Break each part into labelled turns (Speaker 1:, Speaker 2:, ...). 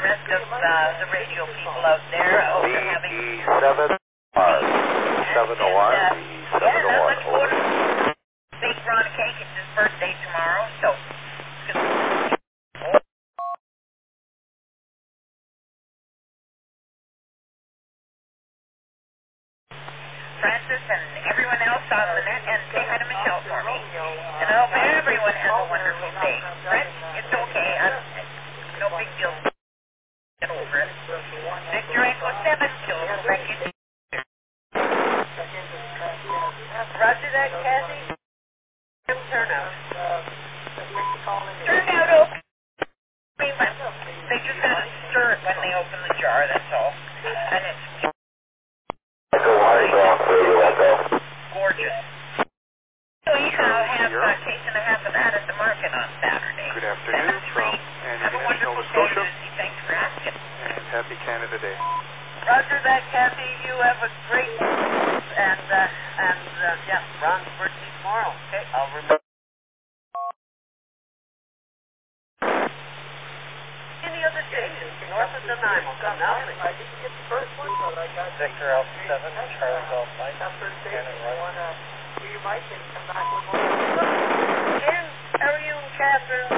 Speaker 1: rest of the radio people out there. I hope you're having...
Speaker 2: VE7R. 701.
Speaker 1: Yeah, not much more. Big Ron Cake, it's his birthday tomorrow, so... Francis and everyone else on the net, and say hi to Michelle for me. And I hope everyone has a wonderful day. Brett, it's okay. No big deal. Get over it. Victor Echo 7, Jules. Thank you. Roger that, Kathy. Turnout. Turnout open. They just got to stir it when they open the jar, that's all. And it's gorgeous. So I'll have a case and a half of that at the market on Saturday.
Speaker 2: Good afternoon from
Speaker 1: Have a wonderful
Speaker 2: Nova
Speaker 1: day,
Speaker 2: Scotia.
Speaker 1: Lucy. Thanks for asking.
Speaker 2: And happy Canada Day.
Speaker 1: Roger that, Kathy. You have a great and yeah, Ron's birthday tomorrow. Okay, I'll remember. Any other stations north of the Nile? Come now, please. I didn't get the first one, but I got Victor Alpha 7, Charlie Golf Mike, Cannon Right. You might can come back with one. Ken, how are you and Catherine?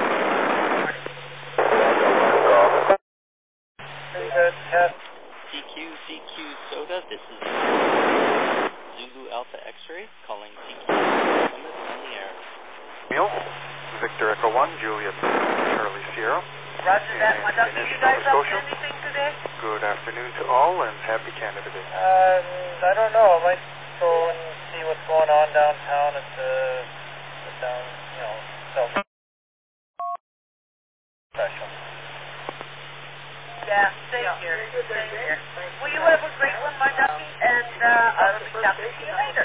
Speaker 1: Pretty good, Cat.
Speaker 3: CQ Soda, this is Zulu Alpha X-Ray calling CQ Summit on the air.
Speaker 2: Neil, Victor Echo 1, Juliet, Charlie Sierra.
Speaker 1: Roger that, my doctor. You guys up to anything today?
Speaker 2: Good afternoon to all and happy Canada Day.
Speaker 4: I don't know. I might go and see what's going on downtown at the South special.
Speaker 1: Yeah, same here. Same here. Well, you have a great one, my ducky, and I'll be talking to you later.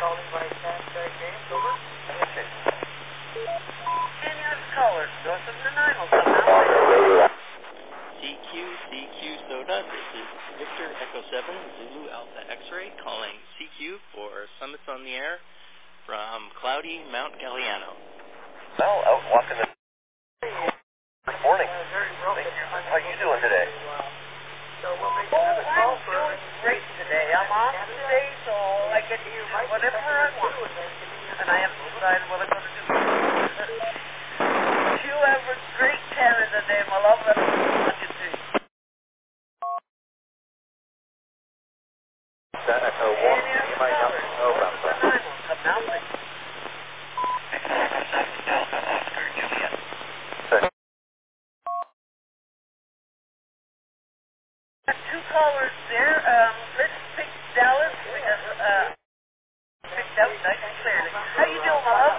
Speaker 1: Any other callers north of the Nile? Come out.
Speaker 3: CQ Soda, this is Victor Echo 7, Zulu Alpha X-Ray calling CQ for Summits on the Air from cloudy Mount Galliano.
Speaker 4: Well, out walking the... Good morning. How you doing today?
Speaker 1: I'm doing great today. I'm off today, so I get to use whatever I want. And I haven't decided what I'm going to do. You have a great Canada Day, my love. That's what you do.
Speaker 2: Echo 1, you might have to know about that.
Speaker 1: Come now, please. Two callers there. Let's pick Dallas because picked up nice and clearly. How you doing, my love?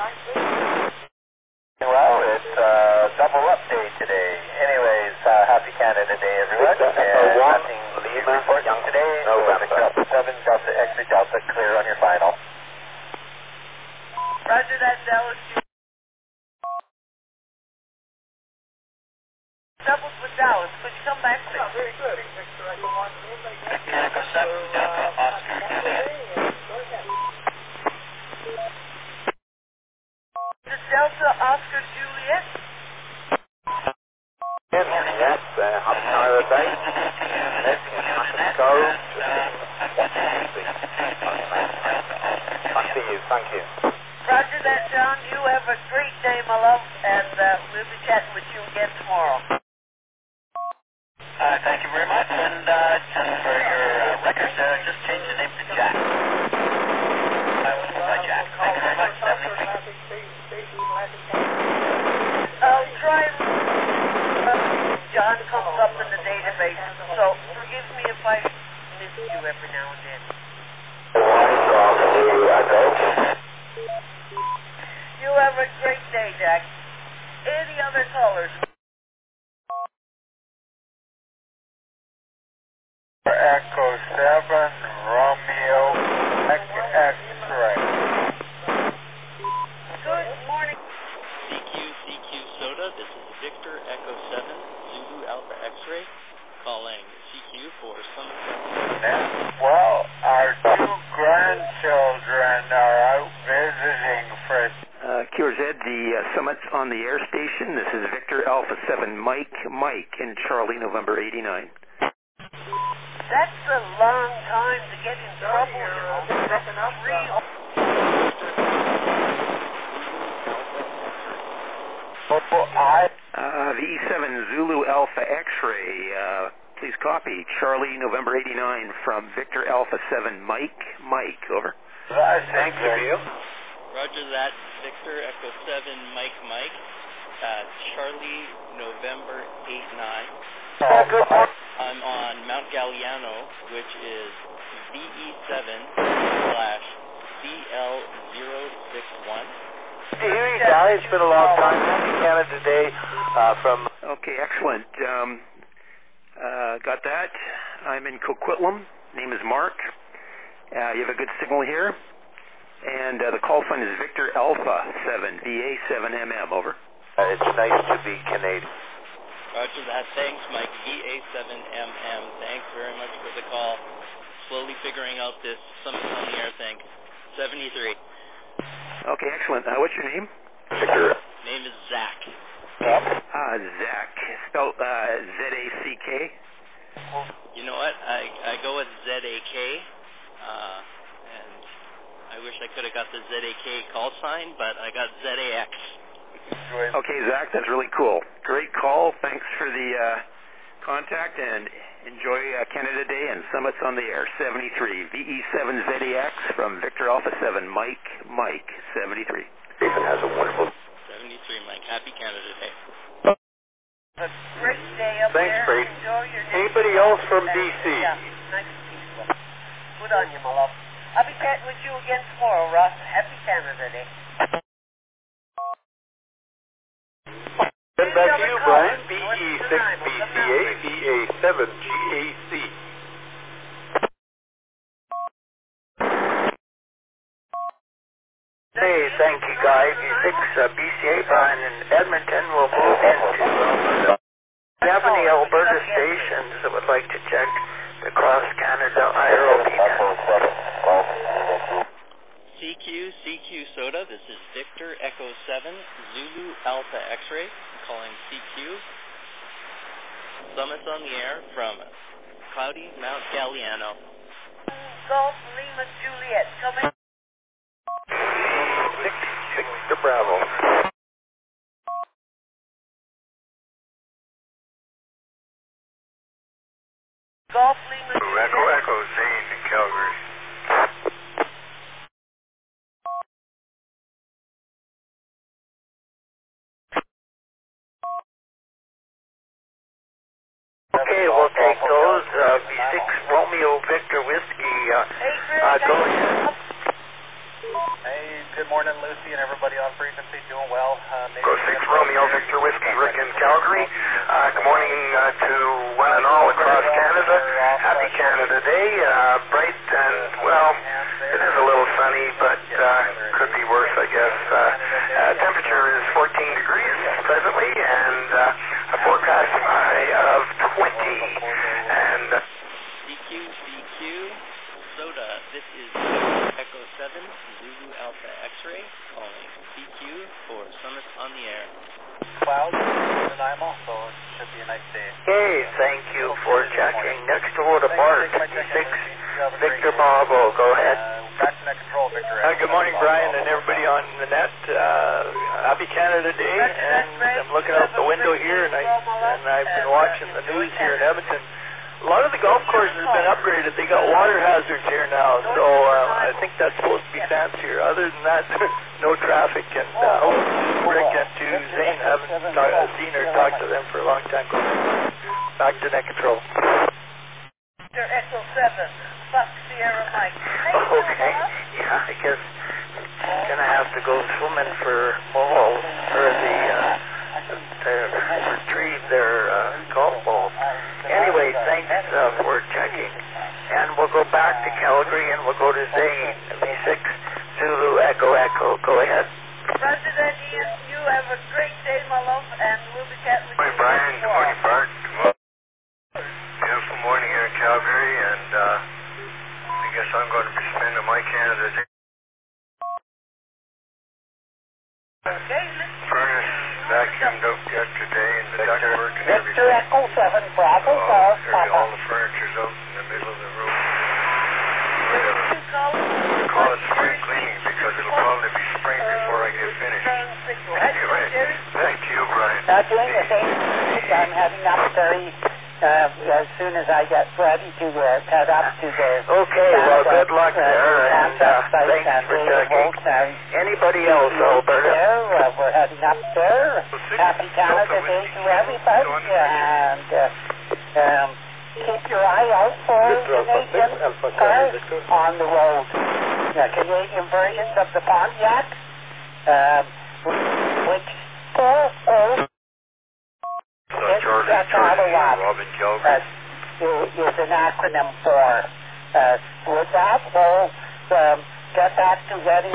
Speaker 4: Well, it's double up day today. Anyways, happy Canada Day, everyone. And nothing leave report young today. Victor Alpha 7, Delta X-ray, Delta clear on your final.
Speaker 1: Roger that, Dallas. Doubles with Dallas. Could you come back, please?
Speaker 4: Very good.
Speaker 3: Echo 7, Delta Oscar Juliet.
Speaker 1: The Delta Oscar Juliet.
Speaker 2: Yes, happy Canada Day. Let's go. Back to you, thank you.
Speaker 1: Roger that, John. You have a great day, my love, and we'll be chatting with you again tomorrow.
Speaker 4: Thank you very much, and just for your record, just change the name to Jack. I was by Jack. Thank you very much, 73.
Speaker 1: I'll try. John comes up in the database, so forgive me if I miss you every now and then. You have a great day, Jack. Any other callers?
Speaker 4: Echo 7, Romeo, X-ray.
Speaker 1: Good morning.
Speaker 3: CQ Soda, this is Victor Echo 7, Zulu Alpha X-Ray calling CQ for Summit on the Air.
Speaker 4: Well, our two grandchildren are out visiting for
Speaker 5: QRZ, the Summit's on the air station. This is Victor Alpha 7 Mike in Charlie, November 89.
Speaker 1: That's a long time to get in trouble, you know. That's real.
Speaker 5: VE7 Zulu Alpha X-ray, please copy. Charlie, November 89 from Victor Alpha 7 Mike, over.
Speaker 4: Thank you.
Speaker 3: Roger that, Victor Echo 7 Mike, Charlie, November 89.
Speaker 4: Good morning.
Speaker 3: I'm on Mount Galliano, which is VE7/CL061.
Speaker 4: Hey, here you guys. It's been a long time. Happy Canada Day from...
Speaker 5: Okay, excellent. Got that. I'm in Coquitlam. Name is Mark. You have a good signal here. And the call sign is Victor Alpha 7, VA7MM, over.
Speaker 4: It's nice to be Canadian.
Speaker 3: Roger that. Thanks, Mike. VA7MM. Thanks very much for the call. Slowly figuring out this Summit on the Air thing. 73.
Speaker 5: Okay, excellent. What's your name?
Speaker 4: Victor.
Speaker 3: Name is Zach.
Speaker 5: Zach. Spelled Z-A-C-K?
Speaker 3: You know what? I go with Z-A-K. And I wish I could have got the Z-A-K call sign, but I got Z-A-X.
Speaker 5: Okay, Zach, that's really cool. Great call. Thanks for the contact, and enjoy Canada Day and Summits on the Air. 73, VE7ZAX from Victor Alpha 7, Mike, 73.
Speaker 4: Ethan has a wonderful...
Speaker 3: 73, Mike. Happy Canada Day.
Speaker 1: A great day up
Speaker 4: Thanks,
Speaker 1: there.
Speaker 4: Fred.
Speaker 1: Enjoy your day.
Speaker 4: Anybody else from BC?
Speaker 1: Yeah, nice and peaceful. Good on you, my love. I'll be chatting with you again tomorrow, Ross. Happy Canada Day.
Speaker 4: Then back to you, Brian. BE6BCA, VA7GAC. Hey, thank you, Guy. V6BCA, Brian in Edmonton will move into... Do you have any Alberta stations that would like to check the Cross Canada IROP network?
Speaker 3: CQ Soda. This is Victor Echo 7 Zulu Alpha X-ray. I'm calling CQ. Summits on the air from cloudy Mount Galliano.
Speaker 1: Golf Lima Juliet. Come in.
Speaker 4: 6 to Bravo.
Speaker 1: Golf Lima Juliet.
Speaker 4: Echo Zane in Calgary. Okay, we'll take those. V6 Romeo Victor Whiskey. Go ahead.
Speaker 2: Hey, good morning, Lucy, and everybody on frequency. Doing well.
Speaker 4: Go 6 Romeo Victor Whiskey, Rick in Calgary. Good morning to one and all across Canada. Happy Canada Day. Bright and, well, it is a little sunny, but could be worse, I guess. Temperature is 14 degrees presently, and a forecast high of 20. And
Speaker 3: CQ Soda. This is Echo 7 Zulu Alpha X-ray calling CQ for Summits on the Air.
Speaker 2: Clouds, and I'm also. It should be a nice day.
Speaker 4: hey, thank you for checking. Next door to Bart, 6 Victor Bravo. Go ahead.
Speaker 2: Back to net control, Victor.
Speaker 6: Good morning, Brian, and everybody on the net. Happy Canada Day, and I'm looking out the window here, and I've been watching the news here in Edmonton. A lot of the golf courses have been upgraded. They got water hazards here now, so I think that's supposed to be fancier. Other than that, no traffic, and Rick and to Zane, haven't seen or talked to them for a long time. Back to net control.
Speaker 1: Victor Echo 7, Fox Sierra Mike.
Speaker 4: Okay, yeah, I guess I'm going to have to go swimming for balls, or to retrieve their golf balls. Anyway, thanks for checking. And we'll go back to Calgary, and we'll go to Zane, V6 Zulu Echo Echo. Go ahead.
Speaker 1: Roger that, Ian. You have a great day, my love, and we'll be chatting with you.
Speaker 4: Good morning, Brian. Good morning, Bart. Beautiful morning here in Calgary, and I guess I'm going to be spending my Canada Day yesterday and the ductwork and everything.
Speaker 1: Victor Echo 7, Bravo Golf,
Speaker 4: All
Speaker 1: Papa.
Speaker 4: the furniture's out in the middle of the room.
Speaker 1: Call
Speaker 4: Call it spring cleaning because it'll probably be spring before I get finished. Anyway, thank you, Brian.
Speaker 1: Doing the same thing. I'm heading up Surrey as soon as I get ready to head up to the...
Speaker 6: Okay, well, good luck there, and thanks for checking. Anybody else, Alberta?
Speaker 1: We're heading up there. Happy Canada Day to everybody, and keep your eye out for Canadian cars on the road. Canadian versions of the Pontiac, which
Speaker 4: Robin Calgary.
Speaker 1: is an acronym for. With that, we'll get back to getting...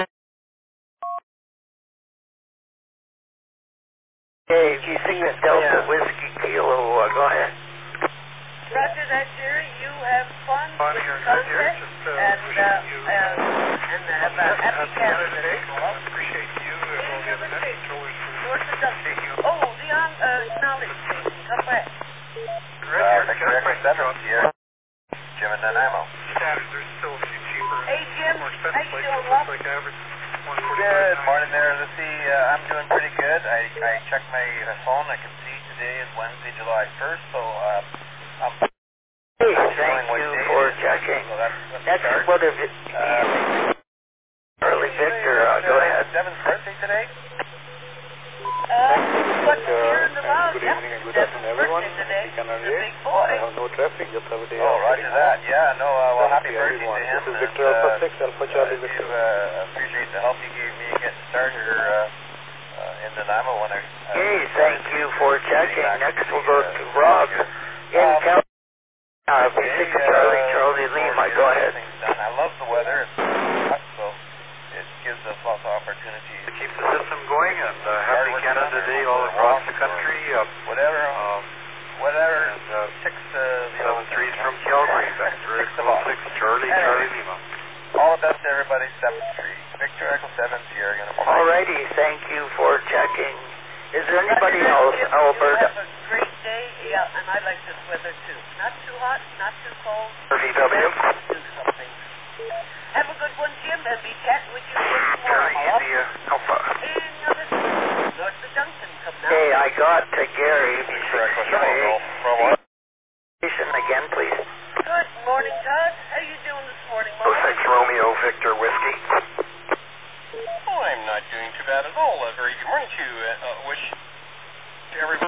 Speaker 6: Hey, GC is Delta Whiskey Kilo, go ahead.
Speaker 1: Roger that, Jerry. You have fun with the sunset and have a happy Canada Day.
Speaker 4: Appreciate you and all the other net controllers for taking you.
Speaker 1: Oh, the knowledge station. Come back.
Speaker 4: Jim and Nanaimo. There's still a few cheaper,
Speaker 1: Hey, Jim.
Speaker 4: more
Speaker 1: How
Speaker 4: expensive
Speaker 1: you
Speaker 4: places.
Speaker 1: doing,
Speaker 4: Looks
Speaker 1: love?
Speaker 4: like average
Speaker 7: Good morning there, Lucy. I'm doing pretty good. I checked my phone. I can see today is Wednesday, July 1st, so I'm
Speaker 6: Hey, thank you for checking.
Speaker 7: so that's
Speaker 6: Next, what is it? Early Victor, go ahead.
Speaker 7: Devin's birthday today?
Speaker 1: What's here in the log?
Speaker 7: Good evening and good afternoon, everyone.
Speaker 1: Today.
Speaker 7: Canada
Speaker 1: The
Speaker 7: Day.
Speaker 1: big boy.
Speaker 7: I have no traffic, just have a day
Speaker 6: Oh,
Speaker 7: off.
Speaker 6: roger
Speaker 7: that. Yeah, no, well, happy
Speaker 6: Thank you,
Speaker 7: birthday
Speaker 6: everyone.
Speaker 7: to him.
Speaker 6: This is
Speaker 7: and,
Speaker 6: Victor Alpha 6, Alpha Charlie
Speaker 7: I
Speaker 6: Victor.
Speaker 7: appreciate the help you gave me getting started here in Nanaimo when I...
Speaker 6: Hey, thank you for checking. Next, we'll go to Rob in California. V6 Charlie Lima, go ahead.
Speaker 7: I love the weather. It's hot, so it gives us lots of opportunities.
Speaker 4: To keep the system going and happy Canada Day all across the country.
Speaker 7: Whatever ticks the
Speaker 4: 7-3 from Calgary. Victor Echo 6 Charlie Lima.
Speaker 7: all the best to everybody. 7th Street. Victor Echo 7 Sierra.
Speaker 6: Alrighty, thank you for checking. Is there anybody else, Alberta?
Speaker 1: Have a great day. Yeah, and I like this weather too. Not too hot, not too cold.
Speaker 4: VW.
Speaker 1: Do something. Have a good one, Jim, and be chatting with you again tomorrow.
Speaker 4: Charlie India Alpha.
Speaker 1: And North of Duncan, come now.
Speaker 6: Hey, I got to Gary, V6 Charlie.
Speaker 7: From
Speaker 6: Station again, please.
Speaker 1: Good morning, Todd. How you doing this morning,
Speaker 4: 06 Romeo Victor Whiskey.
Speaker 7: Oh, I'm not doing too bad at all. A very good morning to you. Wish to everybody.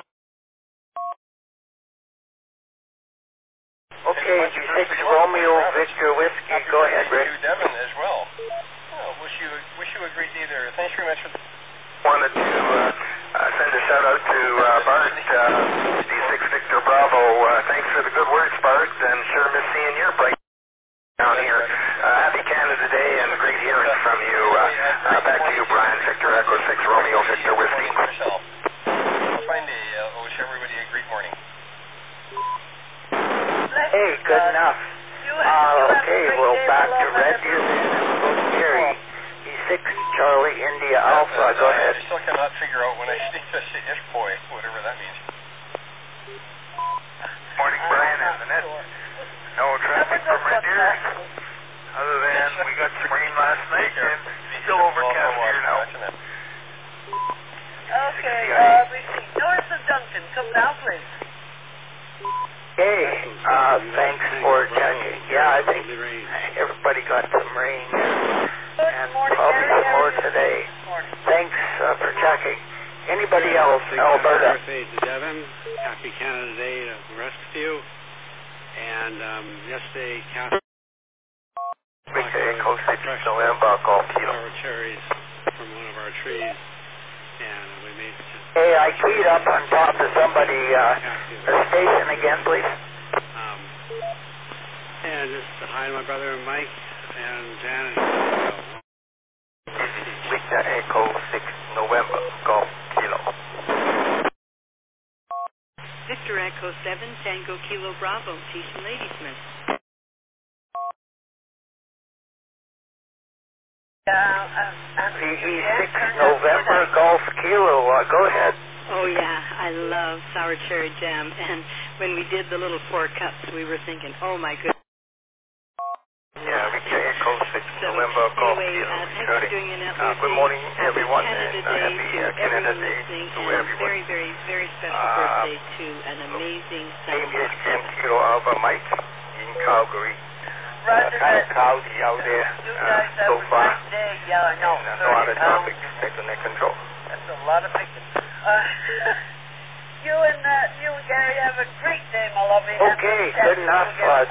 Speaker 6: Okay, V6 Romeo Victor Whiskey, go ahead, Rick.
Speaker 7: To Devin as well. Wish you a great day there. Thanks very much for
Speaker 4: Wanted to send a shout out to Bart, D6 Victor Bravo. Thanks for the good words, Bart, and sure miss seeing your bright down here. Happy Canada Day and great hearing from you. Back to you, Brian. Victor Echo 6 Romeo Victor Whiskey.
Speaker 7: Fine day. Wish everybody a great morning.
Speaker 6: Hey, good enough. Okay, well, back to Red Music. Go to Gary. V6 Charlie India Alpha, go ahead.
Speaker 7: I still cannot figure out when I need to say if boy, whatever that means.
Speaker 4: Morning, Brian and Annette. No traffic from Red Deer, other than we got some rain last night and still overcast here now.
Speaker 1: Okay, receipt. North of Duncan, come now, please.
Speaker 6: Hey, thanks for checking. Yeah, I think everybody got some rain and probably some more today. Thanks for checking. Anybody else, Alberta?
Speaker 8: Happy birthday to Devin. Happy Canada Day to the rest of you. And yesterday, Catherine
Speaker 4: Victor Echo 6 November Golf Kilo.
Speaker 8: our cherries from one of our trees, and we made
Speaker 6: Hey, I keyed up on top of somebody, the station again, please.
Speaker 8: and just to hi to my brother Mike and Janet.
Speaker 4: Victor Echo 6 November Golf Kilo.
Speaker 9: Victor Echo 7 Tango Kilo Bravo, Teason Ladysmith.
Speaker 6: VE6 November Golf Kilo, go ahead.
Speaker 9: Oh, yeah. I I love sour cherry jam. And when we did the little 4 cups, we were thinking, oh, my goodness.
Speaker 4: Yeah, Victor Echo 6
Speaker 9: So
Speaker 4: November Golf
Speaker 9: anyway,
Speaker 4: Kilo
Speaker 9: thanks for doing an outreach.
Speaker 4: good morning, everyone,
Speaker 9: Canada
Speaker 4: and
Speaker 9: Day
Speaker 4: happy
Speaker 9: to
Speaker 4: Canada
Speaker 9: everyone
Speaker 4: Day
Speaker 9: listening,
Speaker 4: to
Speaker 9: and
Speaker 4: everyone.
Speaker 9: very, very, very special birthday to an amazing son.
Speaker 4: ABHM Kilo Alpha Mike in Calgary.
Speaker 1: Roger
Speaker 4: Kind of
Speaker 1: that.
Speaker 4: cloudy out there
Speaker 1: You guys have
Speaker 4: so
Speaker 1: a
Speaker 4: far.
Speaker 1: nice day. Yeah, no,
Speaker 4: And no other
Speaker 1: 30 pounds.
Speaker 4: topic, net control.
Speaker 1: That's a lot of picking. You and Gary have a great day, my lovely.
Speaker 4: Okay, good enough.